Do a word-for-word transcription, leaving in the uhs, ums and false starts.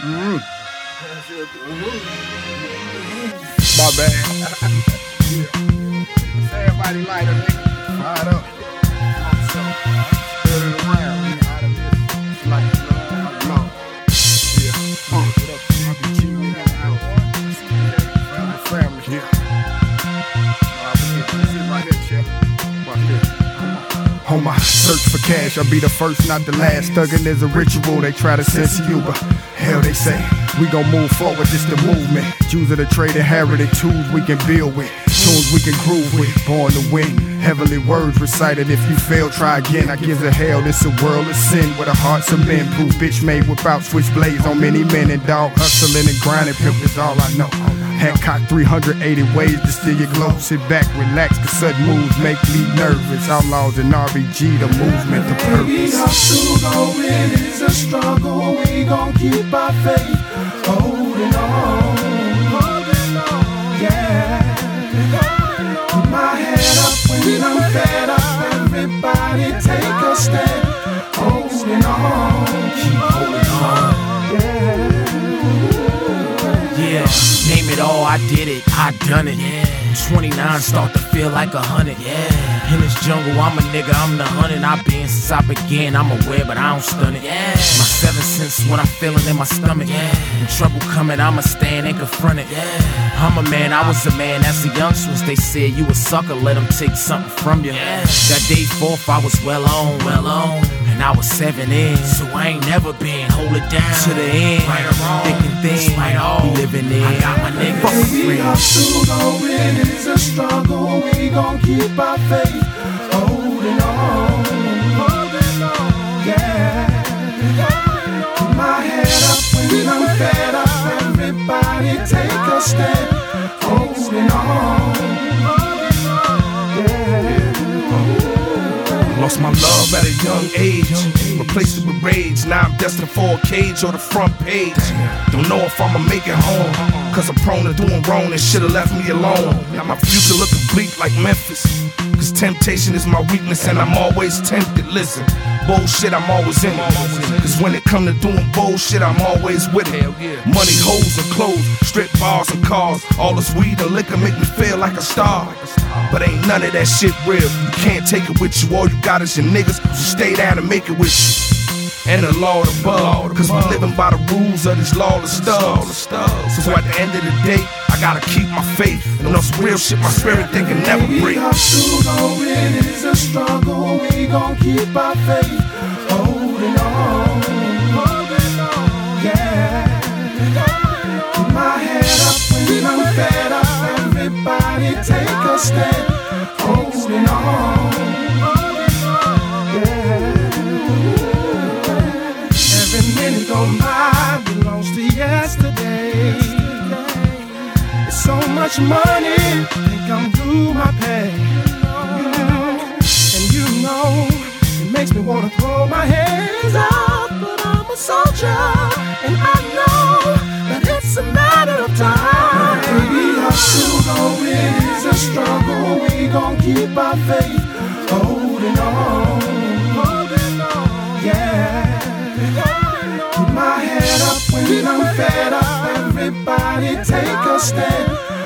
Mm. My bad. Yeah. Everybody light up, nigga. Fired up. Spread it around. We out of this. Like, uh, long. Yeah. Uh. What up? I be chillin' in that house. Family, family. Yeah. Alright, this is right here, Chef. Watch this. On my search for cash, I'll be the first, not the last. Thuggin' is a ritual, they try to censor you, but hell they say we gon' move forward, just the movement. Use of the trade inherited tools we can build with, tunes we can groove with. Born to win, heavenly words recited. If you fail, try again. I give a hell, this a world of sin with a hearts of men. Proof bitch made without switchblades on many men and dog hustling and grinding. Pimp is all I know. Hancock three hundred eighty ways to steal your glow. Sit back, relax, cause sudden moves make me nervous. Outlaws and R B G, the movement, the purpose. Baby, hustle gon' win, it's a struggle. We gon' keep our faith, holding on, holding on, yeah. Put my head up when I'm fed up. Everybody take a stand, holding on, keep holding on, yeah. Yeah, name it all, I did it, I done it. Yeah. twenty-nine start to feel like a hundred. Yeah. In this jungle, I'm a nigga, I'm the hundred. I've been since I began, I'm aware, but I don't stun it. Yeah. My seven cents when I'm feeling in my stomach. Yeah. When trouble coming, I'ma stand and confront it. Yeah. I'm a man, I was a man as a youngster. They said you a sucker, let them take something from you. Yeah. That day forth, I was well on, well on. And I was seven in, so I ain't never been. Hold it down to the end, right or wrong, thick and thin, despite all we living in. I got my niggas. Baby, hustle gon' win, it's a struggle. We gon' keep our faith, holding on, holding on, yeah. Put my head up when I'm fed up. Everybody take a stand, holding on, yeah. Lost my love at a young age, replaced it with rage. Now I'm destined for a cage or the front page. Don't know if I'ma make it home, cause I'm prone to doing wrong and should've left me alone. Now my future looking bleak like Memphis, cause temptation is my weakness and I'm always tempted. Listen, bullshit, I'm always in it, cause when it come to doing bullshit, I'm always with it. Money, hoes, and clothes, strip bars and cars. All this weed and liquor make me feel like a star, but ain't none of that shit real. You can't take it with you, all you got is your niggas, so stay down and make it with you. And the Lord above, cause we living by the rules of this lawless stuff. So at the end of the day, I gotta keep my faith, and on some real shit my spirit they can never break. Baby, hustle gon' win, it's a struggle. We gon' keep our faith, holding on, holding on, yeah. Put my head up when I'm fed up. Everybody take a stand, holding on, yeah. Every minute gone by belongs to yesterday. It's so much money, think I'm through my pay. And you know, it makes me wanna throw my hands up. But I'm a soldier, and I know that it's a matter of time. Baby, hustle gon' win, it's a struggle. We gon' keep our faith, holding on, holding on, yeah. Put my head up when I'm fed up. Everybody take a stand,